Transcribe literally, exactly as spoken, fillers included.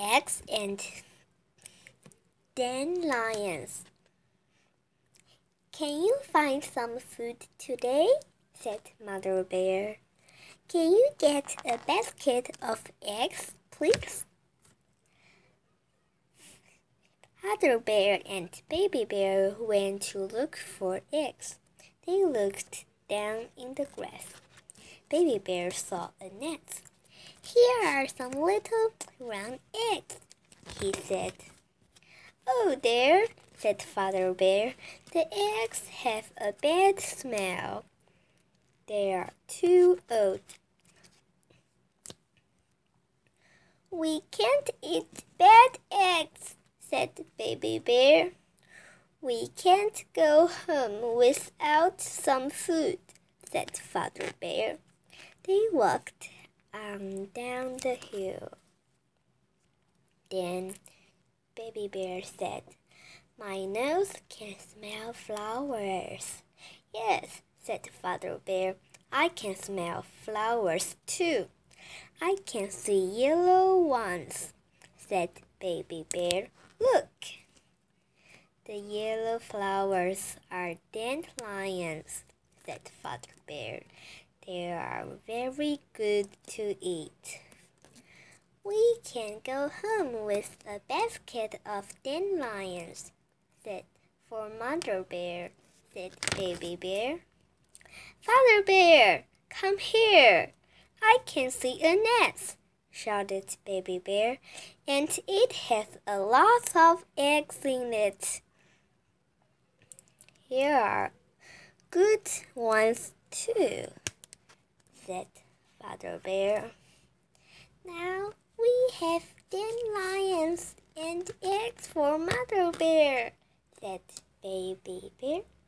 eggs and dandelions. "Can you find some food today?" said Mother Bear. "Can you get a basket of eggs, please?" Father Bear and Baby Bear went to look for eggs. They looked down in the grass. Baby Bear saw a net. "Here are some little round eggs," he said. "Oh, there," said Father Bear. "The eggs have a bad smell. They are too old." "We can't eat bad eggs," said Baby Bear. "We can't go home without some food," said Father Bear. They walked on down the hill. Then Baby Bear said, "My nose can smell flowers." "Yes," said Father Bear, "I can smell flowers too." "I can see yellow ones," said Baby Bear. "Look." "The yellow flowers are dandelions," said Father Bear. "They are very good to eat." "We can go home with a basket of dandelions," said for Mother Bear, said Baby Bear. "Father Bear, come here. I can see a nest," shouted Baby Bear, "and it has a lot of eggs in it." "Here are good ones too," said Father Bear. "Now we have dandelions and eggs for Mother Bear," said Baby Bear.